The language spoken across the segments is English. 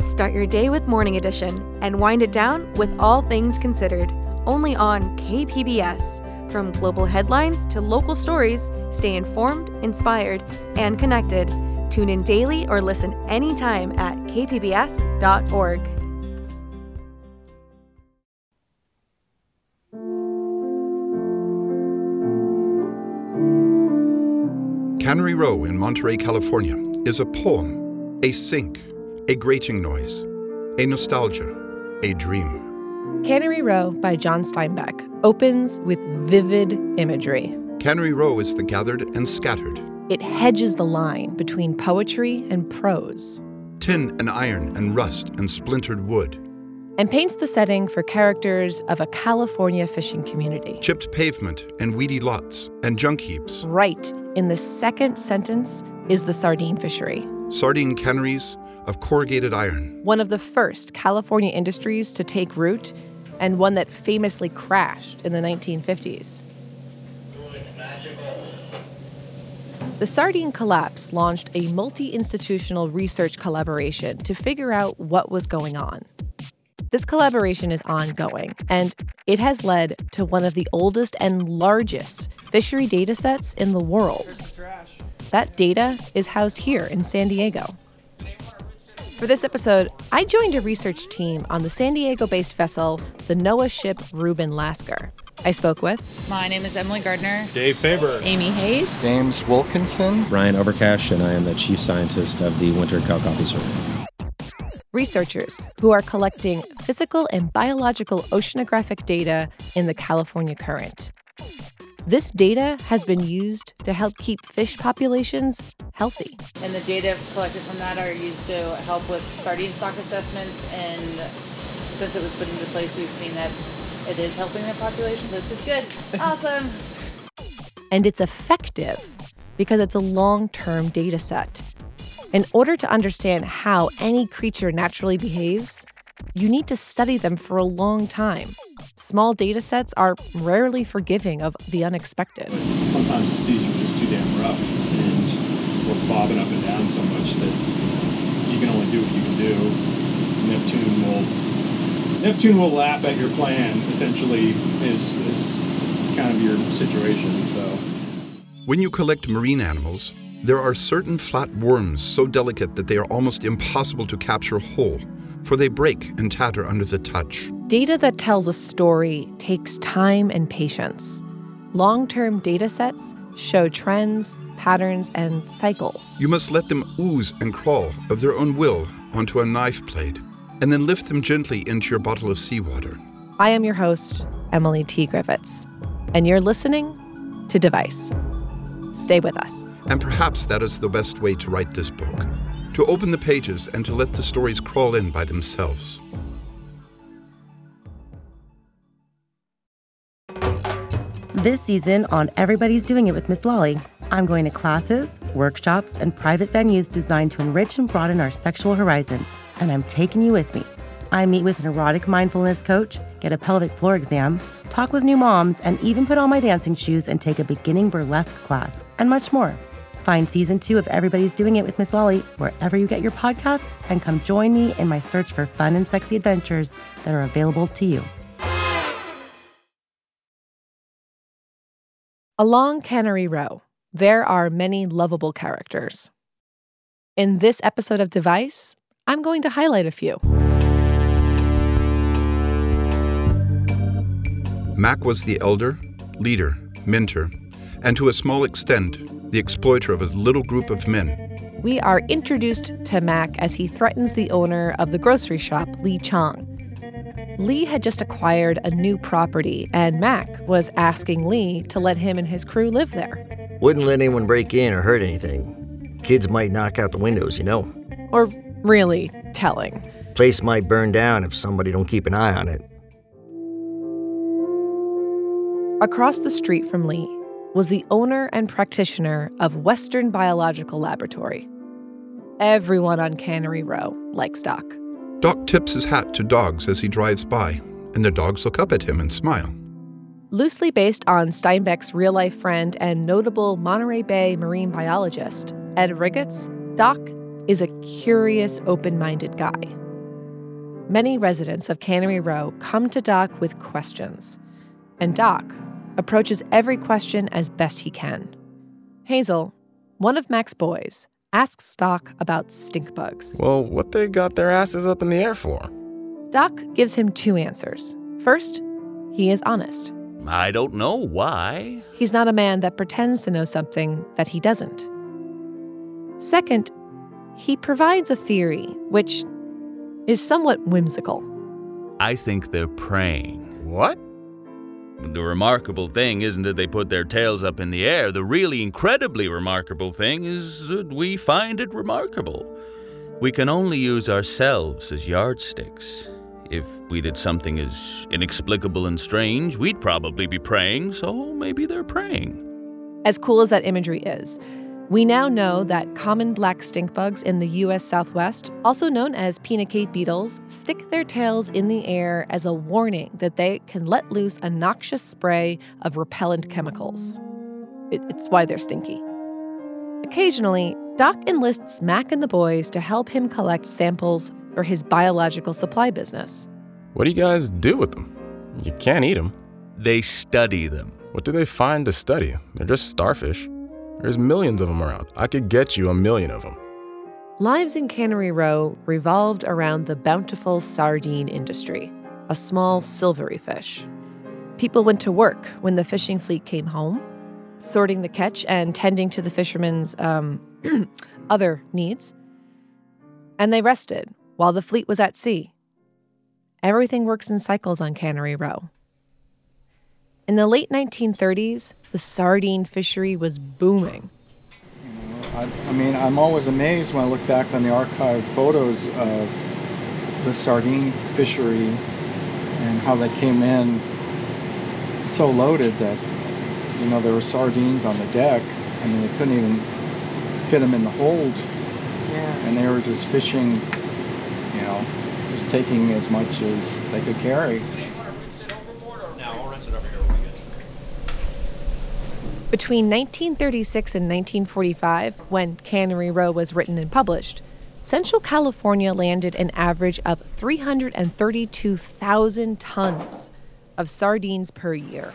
Start your day with Morning Edition and wind it down with All Things Considered, only on KPBS. From global headlines to local stories, stay informed, inspired, and connected. Tune in daily or listen anytime at kpbs.org. Cannery Row in Monterey, California is a poem, a sink, a grating noise, a nostalgia, a dream. Cannery Row by John Steinbeck opens with vivid imagery. Cannery Row is the gathered and scattered. It hedges the line between poetry and prose. Tin and iron and rust and splintered wood. And paints the setting for characters of a California fishing community. Chipped pavement and weedy lots and junk heaps. Right in the second sentence is the sardine fishery. Sardine canneries of corrugated iron. One of the first California industries to take root, and one that famously crashed in the 1950s. The sardine collapse launched a multi-institutional research collaboration to figure out what was going on. This collaboration is ongoing, and it has led to one of the oldest and largest fishery data sets in the world. That data is housed here in San Diego. For this episode, I joined a research team on the San Diego-based vessel, the NOAA ship Reuben Lasker. I spoke with... My name is Emily Gardner. Dave Faber. Amy Hayes. James Wilkinson. Ryan Obercash, and I am the chief scientist of the Winter Calc Coffee Survey. Researchers who are collecting physical and biological oceanographic data in the California Current. This data has been used to help keep fish populations healthy. And the data collected from that are used to help with sardine stock assessments, and since it was put into place, we've seen that it is helping the populations, which is good. Awesome. And it's effective because it's a long-term data set. In order to understand how any creature naturally behaves, you need to study them for a long time. Small data sets are rarely forgiving of the unexpected. Sometimes the seas are just too damn rough, and we're bobbing up and down so much that you can only do what you can do. Neptune will laugh at your plan, essentially, is kind of your situation. So, when you collect marine animals, there are certain flat worms so delicate that they are almost impossible to capture whole, for they break and tatter under the touch. Data that tells a story takes time and patience. Long-term data sets show trends, patterns, and cycles. You must let them ooze and crawl of their own will onto a knife blade, and then lift them gently into your bottle of seawater. I am your host, Emily T. Griffiths, and you're listening to Device. Stay with us. And perhaps that is the best way to write this book, to open the pages and to let the stories crawl in by themselves. This season on Everybody's Doing It with Miss Lolly, I'm going to classes, workshops, and private venues designed to enrich and broaden our sexual horizons. And I'm taking you with me. I meet with an erotic mindfulness coach, get a pelvic floor exam, talk with new moms, and even put on my dancing shoes and take a beginning burlesque class, and much more. Find Season 2 of Everybody's Doing It with Miss Lolly wherever you get your podcasts, and come join me in my search for fun and sexy adventures that are available to you. Along Cannery Row, there are many lovable characters. In this episode of Device, I'm going to highlight a few. Mac was the elder, leader, mentor, and to a small extent, the exploiter of a little group of men. We are introduced to Mac as he threatens the owner of the grocery shop, Lee Chong. Lee had just acquired a new property, and Mac was asking Lee to let him and his crew live there. Wouldn't let anyone break in or hurt anything. Kids might knock out the windows, you know. Or really telling. Place might burn down if somebody don't keep an eye on it. Across the street from Lee was the owner and practitioner of Western Biological Laboratory. Everyone on Cannery Row likes Doc. Doc tips his hat to dogs as he drives by, and the dogs look up at him and smile. Loosely based on Steinbeck's real-life friend and notable Monterey Bay marine biologist, Ed Rigetts, Doc is a curious, open-minded guy. many residents of Cannery Row come to Doc with questions. And Doc approaches every question as best he can. Hazel, one of Mac's boys, asks Doc about stink bugs. Well, what they got their asses up in the air for? Doc gives him two answers. First, he is honest. I don't know why. He's not a man that pretends to know something that he doesn't. Second, he provides a theory which is somewhat whimsical. I think they're praying. What? The remarkable thing isn't that they put their tails up in the air. The really incredibly remarkable thing is that we find it remarkable. We can only use ourselves as yardsticks. If we did something as inexplicable and strange, we'd probably be praying, so maybe they're praying. As cool as that imagery is, we now know that common black stink bugs in the U.S. Southwest, also known as pinacate beetles, stick their tails in the air as a warning that they can let loose a noxious spray of repellent chemicals. It's why they're stinky. Occasionally, Doc enlists Mac and the boys to help him collect samples for his biological supply business. What do you guys do with them? You can't eat them. They study them. What do they find to study? They're just starfish. There's millions of them around. I could get you 1 million of them. Lives in Cannery Row revolved around the bountiful sardine industry, a small silvery fish. People went to work when the fishing fleet came home, sorting the catch and tending to the fishermen's other needs. And they rested while the fleet was at sea. Everything works in cycles on Cannery Row. In the late 1930s, the sardine fishery was booming. I'm always amazed when I look back on the archived photos of the sardine fishery and how they came in so loaded that, there were sardines on the deck. They couldn't even fit them in the hold. Yeah. And they were just fishing, just taking as much as they could carry. Between 1936 and 1945, when Cannery Row was written and published, Central California landed an average of 332,000 tons of sardines per year.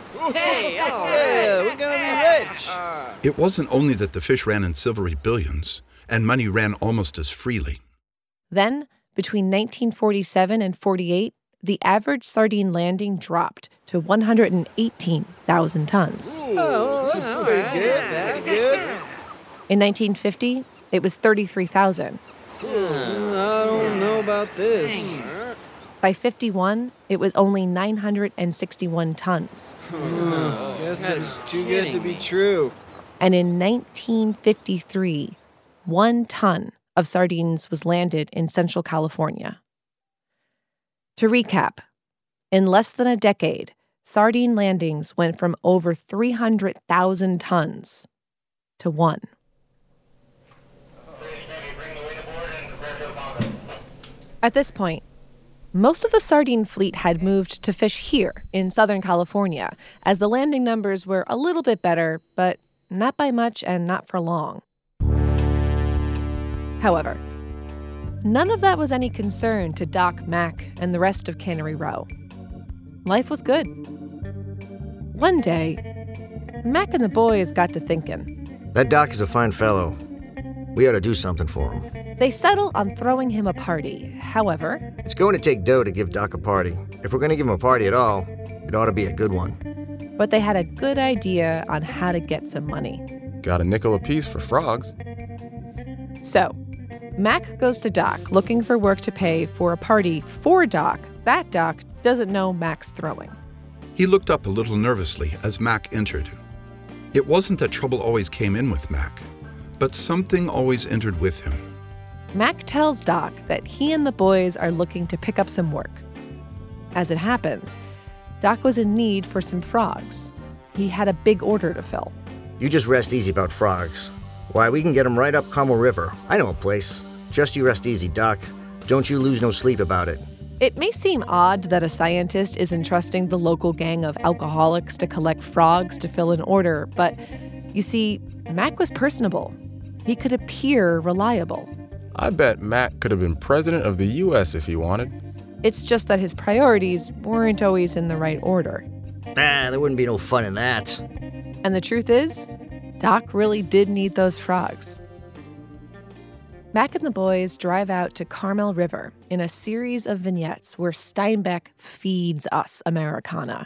We're gonna be rich. It wasn't only that the fish ran in silvery billions, and money ran almost as freely. Then, between 1947 and 48, the average sardine landing dropped to 118,000 tons. That's pretty good. That's good. In 1950, it was 33,000. I don't know about this. By 51, it was only 961 tons. Guess it's too good to be true. And in 1953, 1 ton of sardines was landed in Central California. To recap, in less than a decade, sardine landings went from over 300,000 tons to 1. At this point, most of the sardine fleet had moved to fish here in Southern California, as the landing numbers were a little bit better, but not by much and not for long. However, none of that was any concern to Doc, Mac, and the rest of Cannery Row. Life was good. One day, Mac and the boys got to thinking. That Doc is a fine fellow. We ought to do something for him. They settled on throwing him a party. However, it's going to take dough to give Doc a party. If we're going to give him a party at all, it ought to be a good one. But they had a good idea on how to get some money. Got a nickel apiece for frogs. So, Mac goes to Doc looking for work to pay for a party for Doc that Doc doesn't know Mac's throwing. He looked up a little nervously as Mac entered. It wasn't that trouble always came in with Mac, but something always entered with him. Mac tells Doc that he and the boys are looking to pick up some work. As it happens, Doc was in need for some frogs. He had a big order to fill. You just rest easy about frogs. Why, we can get them right up Como River. I know a place. Just you rest easy, Doc. Don't you lose no sleep about it. It may seem odd that a scientist is entrusting the local gang of alcoholics to collect frogs to fill an order, but you see, Mac was personable. He could appear reliable. I bet Mac could have been president of the U.S. if he wanted. It's just that his priorities weren't always in the right order. There wouldn't be no fun in that. And the truth is, Doc really did need those frogs. Mac and the boys drive out to Carmel River in a series of vignettes where Steinbeck feeds us Americana.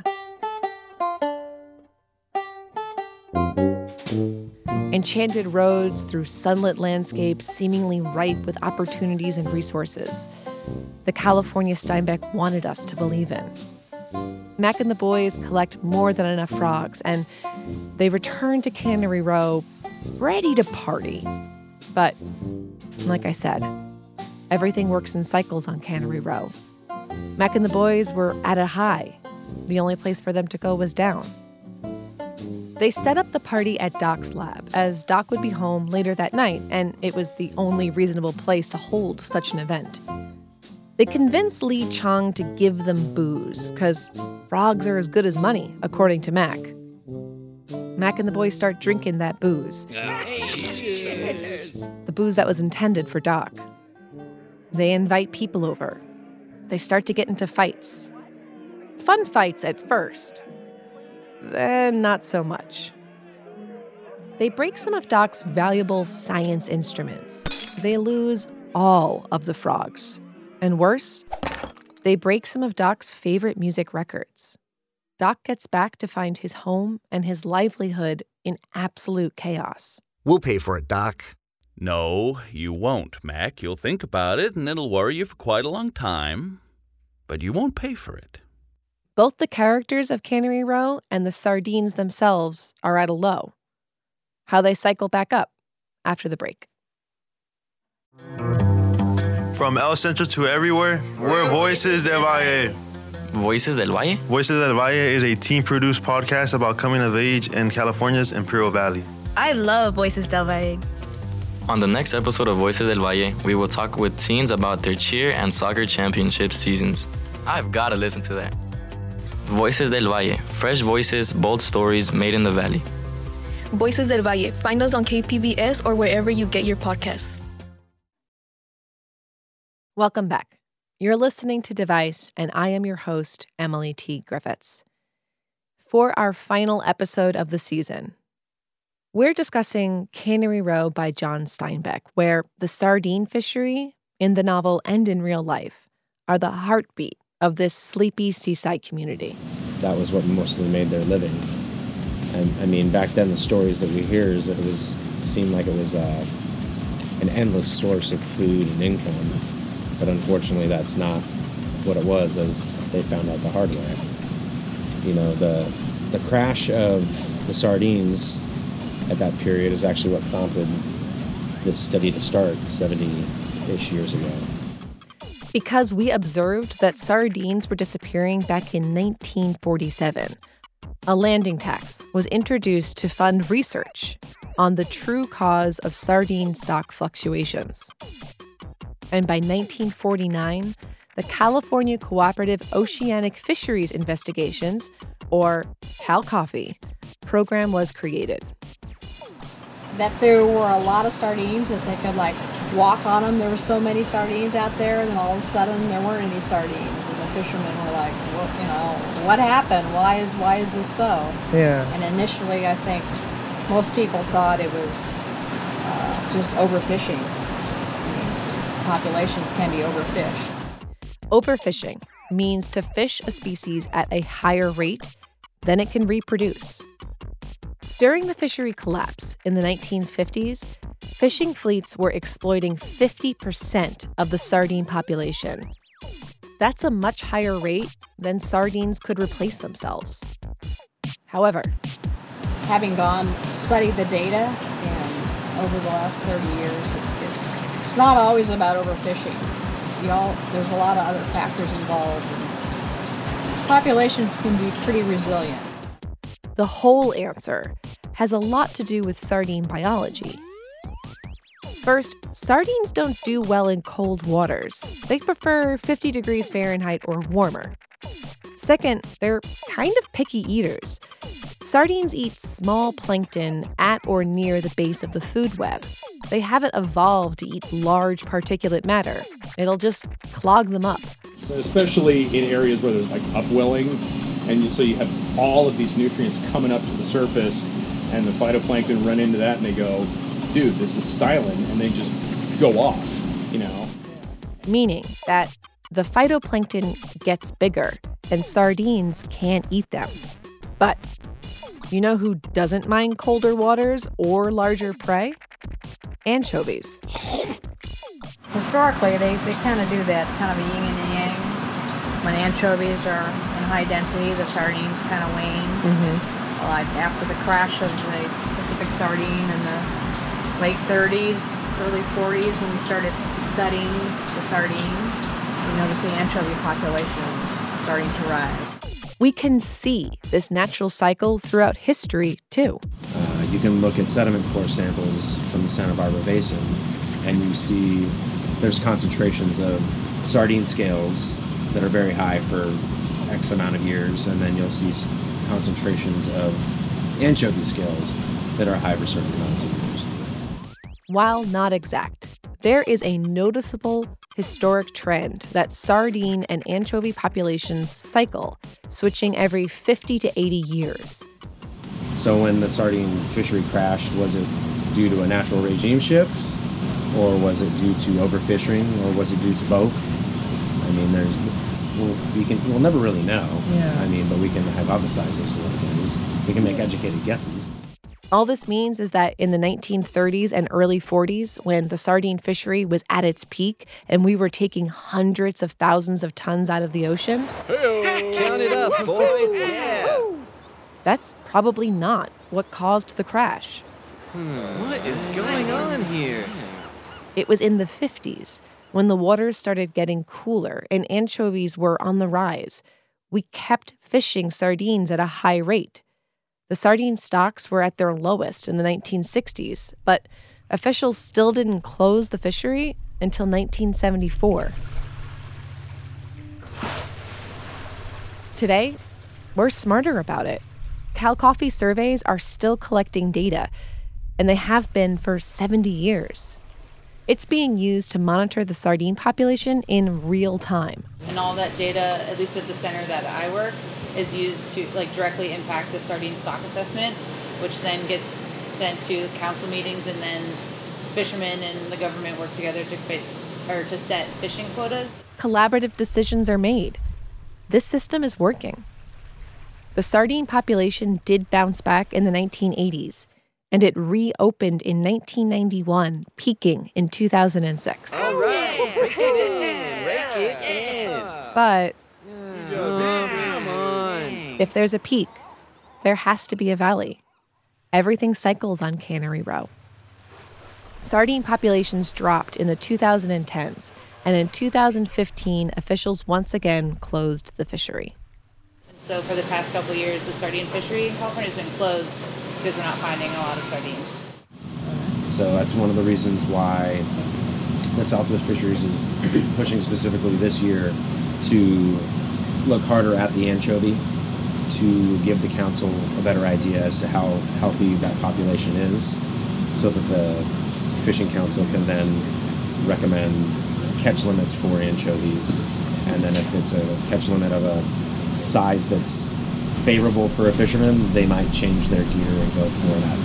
Enchanted roads through sunlit landscapes seemingly ripe with opportunities and resources. The California Steinbeck wanted us to believe in. Mac and the boys collect more than enough frogs, and they return to Cannery Row ready to party. But, like I said, everything works in cycles on Cannery Row. Mac and the boys were at a high. The only place for them to go was down. They set up the party at Doc's lab, as Doc would be home later that night, and it was the only reasonable place to hold such an event. They convinced Lee Chong to give them booze, because frogs are as good as money, according to Mac. Mac and the boys start drinking that booze. The booze that was intended for Doc. They invite people over. They start to get into fights. Fun fights at first. Then not so much. They break some of Doc's valuable science instruments. They lose all of the frogs. And worse, they break some of Doc's favorite music records. Doc gets back to find his home and his livelihood in absolute chaos. We'll pay for it, Doc. No, you won't, Mac. You'll think about it, and it'll worry you for quite a long time. But you won't pay for it. Both the characters of Cannery Row and the sardines themselves are at a low. How they cycle back up after the break. From El Centro to everywhere, we're Voices del Valle. Voices del Valle? Voices del Valle is a teen-produced podcast about coming of age in California's Imperial Valley. I love Voices del Valle. On the next episode of Voices del Valle, we will talk with teens about their cheer and soccer championship seasons. I've got to listen to that. Voices del Valle, fresh voices, bold stories made in the valley. Voices del Valle. Find us on KPBS or wherever you get your podcasts. Welcome back. You're listening to Device, and I am your host, Emily T. Griffiths. For our final episode of the season, we're discussing Cannery Row by John Steinbeck, where the sardine fishery, in the novel and in real life, are the heartbeat of this sleepy seaside community. That was what mostly made their living. And I mean, back then the stories that we hear is that seemed like it was an endless source of food and income. But unfortunately, that's not what it was, as they found out the hard way. You know, the crash of the sardines at that period is actually what prompted this study to start 70-ish years ago. Because we observed that sardines were disappearing back in 1947. A landing tax was introduced to fund research on the true cause of sardine stock fluctuations. And by 1949, the California Cooperative Oceanic Fisheries Investigations, or CalCoffee, program was created. That there were a lot of sardines, that they could walk on them. There were so many sardines out there, and then all of a sudden there weren't any sardines. And the fishermen were like, well, what happened? Why is this so? Yeah. And initially, I think most people thought it was just overfishing. Populations can be overfished. Overfishing means to fish a species at a higher rate than it can reproduce. During the fishery collapse in the 1950s, fishing fleets were exploiting 50% of the sardine population. That's a much higher rate than sardines could replace themselves. However, having studied the data and over the last 30 years, it's not always about overfishing. There's a lot of other factors involved. And populations can be pretty resilient. The whole answer has a lot to do with sardine biology. First, sardines don't do well in cold waters. They prefer 50 degrees Fahrenheit or warmer. Second, they're kind of picky eaters. Sardines eat small plankton at or near the base of the food web. They haven't evolved to eat large particulate matter. It'll just clog them up. especially in areas where there's like upwelling, and so you have all of these nutrients coming up to the surface, and the phytoplankton run into that and they go, dude, this is styling, and they just go off, you know. Meaning that the phytoplankton gets bigger and sardines can't eat them. But you know who doesn't mind colder waters or larger prey? Anchovies. Historically, they kind of do that. It's kind of a yin and yang. When anchovies are in high density, the sardines kind of wane. Like after the crash of the Pacific sardine in the late 30s, early 40s, when we started studying the sardine, we noticed the anchovy population was starting to rise. We can see this natural cycle throughout history, too. You can look at sediment core samples from the Santa Barbara Basin, and you see there's concentrations of sardine scales that are very high for X amount of years, and then you'll see concentrations of anchovy scales that are high for certain amounts of years. While not exact, there is a noticeable historic trend that sardine and anchovy populations cycle, switching every 50 to 80 years. So when the sardine fishery crashed, was it due to a natural regime shift? Or was it due to overfishing? Or was it due to both? I mean, we'll never really know. Yeah. I mean, but we can hypothesize as to what it is. We can make educated guesses. All this means is that in the 1930s and early 40s, when the sardine fishery was at its peak and we were taking hundreds of thousands of tons out of the ocean, Count it up, boys, yeah! That's probably not what caused the crash. What is going on here? It was in the 50s, when the waters started getting cooler and anchovies were on the rise. We kept fishing sardines at a high rate. The sardine stocks were at their lowest in the 1960s, but officials still didn't close the fishery until 1974. Today, we're smarter about it. Cal Coffee surveys are still collecting data, and they have been for 70 years. It's being used to monitor the sardine population in real time. And all that data, at least at the center that I work, is used to directly impact the sardine stock assessment, which then gets sent to council meetings, and then fishermen and the government work together to set fishing quotas. Collaborative decisions are made. This system is working. The sardine population did bounce back in the 1980s, and it reopened in 1991, peaking in 2006. All right, rake it in. But come on. if there's a peak, there has to be a valley. Everything cycles on Cannery Row. Sardine populations dropped in the 2010s, and in 2015, officials once again closed the fishery. So for the past couple of years, the sardine fishery in California has been closed because we're not finding a lot of sardines. So that's one of the reasons why the Southwest Fisheries is pushing specifically this year to look harder at the anchovy, to give the council a better idea as to how healthy that population is, so that the Fishing Council can then recommend catch limits for anchovies. And then if it's a catch limit of a size that's favorable for a fisherman, they might change their gear and go for that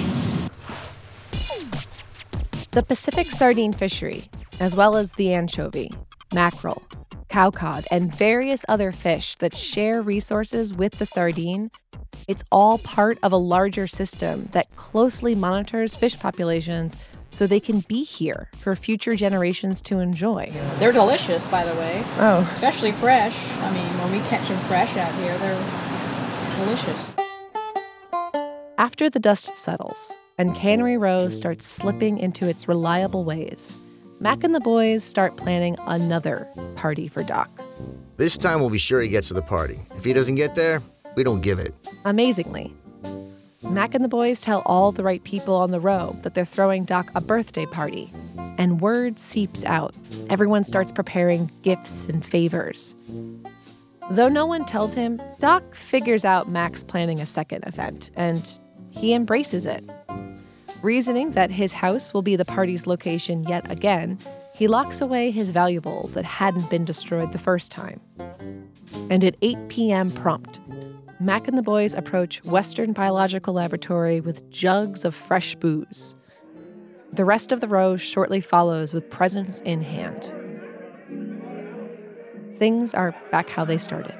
fish. The Pacific sardine fishery, as well as the anchovy, mackerel, cowcod, and various other fish that share resources with the sardine, it's all part of a larger system that closely monitors fish populations so they can be here for future generations to enjoy. They're delicious, by the way. Oh. Especially fresh. I mean, when we catch them fresh out here, they're delicious. After the dust settles and Cannery Row starts slipping into its reliable ways, Mac and the boys start planning another party for Doc. This time we'll be sure he gets to the party. If he doesn't get there, we don't give it. Amazingly, Mac and the boys tell all the right people on the row that they're throwing Doc a birthday party. And word seeps out. Everyone starts preparing gifts and favors. Though no one tells him, Doc figures out Mac's planning a second event, and he embraces it. Reasoning that his house will be the party's location yet again, he locks away his valuables that hadn't been destroyed the first time. And at 8 p.m. prompt, Mac and the boys approach Western Biological Laboratory with jugs of fresh booze. The rest of the row shortly follows with presents in hand. Things are back how they started.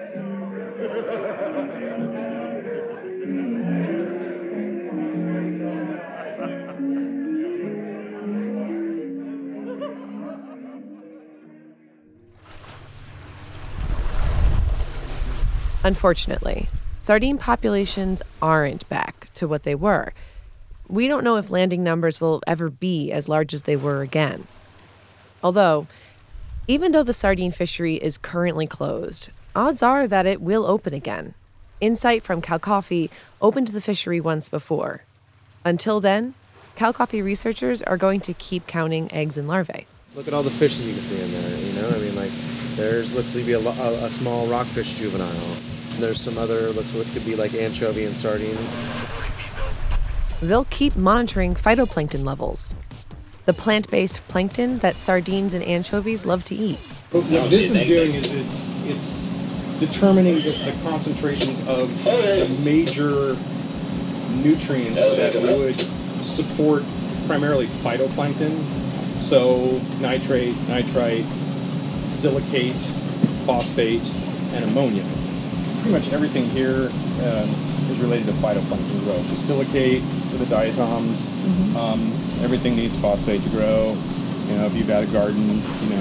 Unfortunately, sardine populations aren't back to what they were. We don't know if landing numbers will ever be as large as they were again. Although, even though the sardine fishery is currently closed, odds are that it will open again. Insight from Cal Coffee opened the fishery once before. Until then, Cal Coffee researchers are going to keep counting eggs and larvae. Look at all the fish that you can see in there, there's looks to be a small rockfish juvenile. There's some other, looks what could be like anchovy and sardine. They'll keep monitoring phytoplankton levels, the plant-based plankton that sardines and anchovies love to eat. What this is doing is it's determining the concentrations of the major nutrients that would support primarily phytoplankton. So nitrate, nitrite, silicate, phosphate, and ammonia. Pretty much everything here is related to phytoplankton growth. The silicate for the diatoms, everything needs phosphate to grow. If you've got a garden,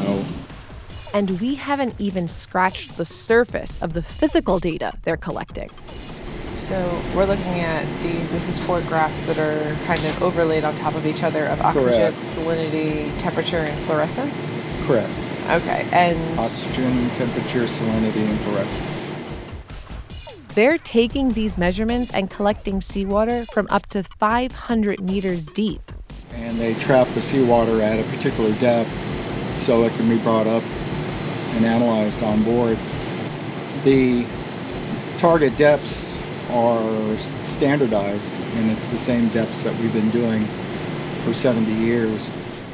And we haven't even scratched the surface of the physical data they're collecting. So we're looking at this is 4 graphs that are kind of overlaid on top of each other of oxygen, Correct. salinity, temperature, and fluorescence? Correct. Okay, and... Oxygen, temperature, salinity, and fluorescence. They're taking these measurements and collecting seawater from up to 500 meters deep. And they trap the seawater at a particular depth so it can be brought up and analyzed on board. The target depths are standardized, and it's the same depths that we've been doing for 70 years.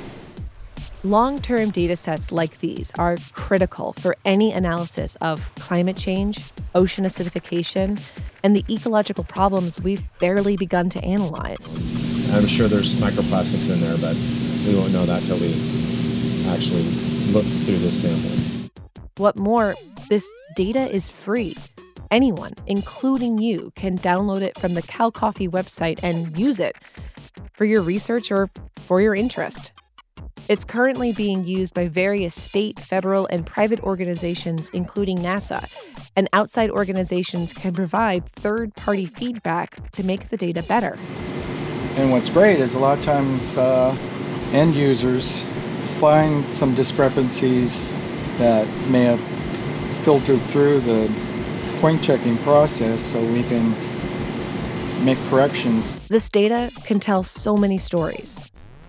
Long-term data sets like these are critical for any analysis of climate change, ocean acidification, and the ecological problems we've barely begun to analyze. I'm sure there's microplastics in there, but we won't know that till we actually look through this sample. What more, this data is free. Anyone, including you, can download it from the Cal Coffee website and use it for your research or for your interest. It's currently being used by various state, federal, and private organizations, including NASA, and outside organizations can provide third-party feedback to make the data better. And what's great is a lot of times end users find some discrepancies that may have filtered through the point checking process so we can make corrections. This data can tell so many stories.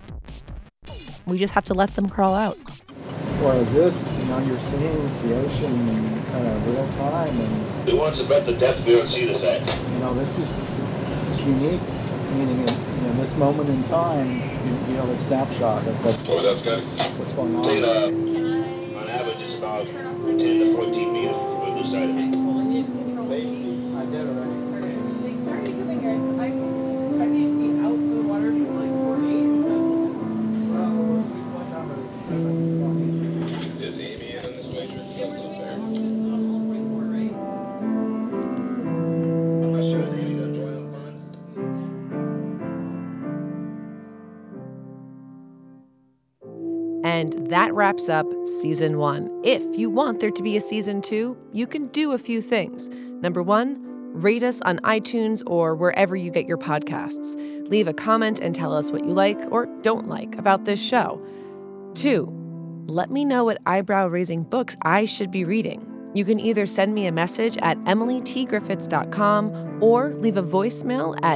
We just have to let them crawl out. Whereas this, you're seeing the ocean in kind of real time, and Who wants to bet the depth we'll see this at? this is unique. Meaning, in this moment in time, the snapshot of what's going on. On average, it's about 10 to 14 meters on this side of me. I did already. They started coming here. I was expecting it to be out in the water for like 4 days. So Is Amy in this waitress just up there? I'm not sure if Amy got toilet fun. And that wraps up Season 1. If you want there to be a Season 2, you can do a few things. Number 1, rate us on iTunes or wherever you get your podcasts. Leave a comment and tell us what you like or don't like about this show. 2, let me know what eyebrow-raising books I should be reading. You can either send me a message at emilytgriffiths.com or leave a voicemail at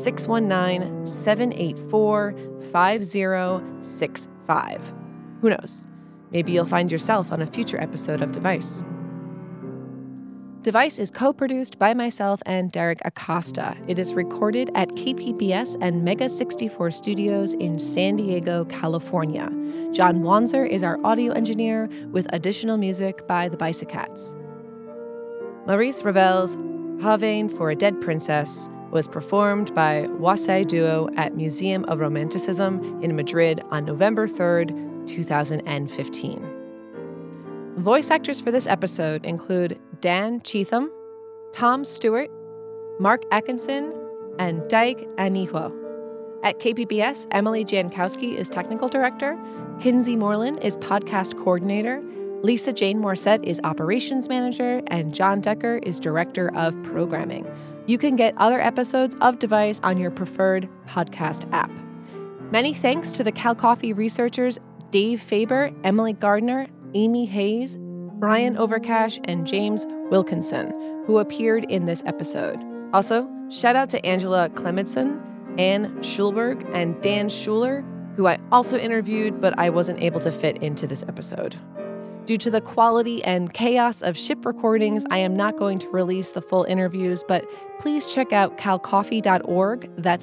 619-784-5065. Who knows? Maybe you'll find yourself on a future episode of Device. Device is co-produced by myself and Derek Acosta. It is recorded at KPBS and Mega 64 Studios in San Diego, California. John Wanzer is our audio engineer, with additional music by the Bicicats. Maurice Ravel's Havain for a Dead Princess was performed by Wasai Duo at Museum of Romanticism in Madrid on November 3rd, 2015. Voice actors for this episode include Dan Cheatham, Tom Stewart, Mark Atkinson, and Daik Aniho. At KPBS, Emily Jankowski is technical director, Kinsey Moreland is podcast coordinator, Lisa Jane Morissette is operations manager, and John Decker is director of programming. You can get other episodes of Device on your preferred podcast app. Many thanks to the Cal Coffee researchers Dave Faber, Emily Gardner, Amy Hayes, Brian Overcash, and James Wilkinson, who appeared in this episode. Also, shout out to Angela Clemenson, Anne Schulberg, and Dan Schuler, who I also interviewed, but I wasn't able to fit into this episode. Due to the quality and chaos of ship recordings, I am not going to release the full interviews, but please check out calcoffee.org. That's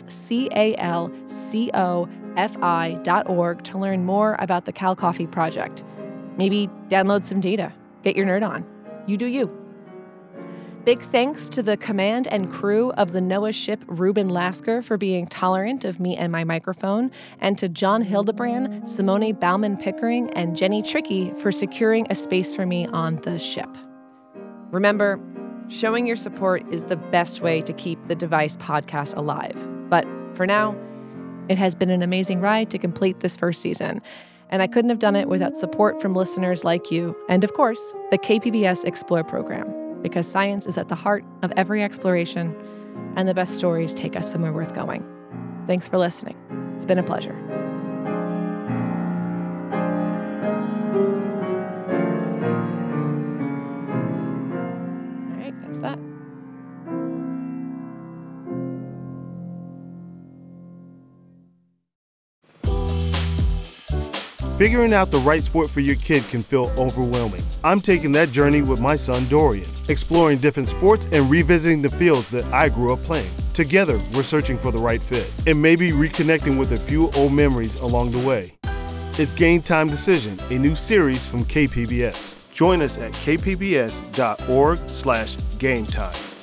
CALCOFI.org to learn more about the Cal Coffee Project. Maybe download some data. Get your nerd on. You do you. Big thanks to the command and crew of the NOAA ship Ruben Lasker for being tolerant of me and my microphone, and to John Hildebrand, Simone Bauman-Pickering, and Jenny Trickey for securing a space for me on the ship. Remember, showing your support is the best way to keep the Device podcast alive. But for now, it has been an amazing ride to complete this first season. And I couldn't have done it without support from listeners like you, and of course, the KPBS Explore program, because science is at the heart of every exploration, and the best stories take us somewhere worth going. Thanks for listening. It's been a pleasure. All right, that's that. Figuring out the right sport for your kid can feel overwhelming. I'm taking that journey with my son Dorian, exploring different sports and revisiting the fields that I grew up playing. Together, we're searching for the right fit and maybe reconnecting with a few old memories along the way. It's Game Time Decision, a new series from KPBS. Join us at kpbs.org/gametime.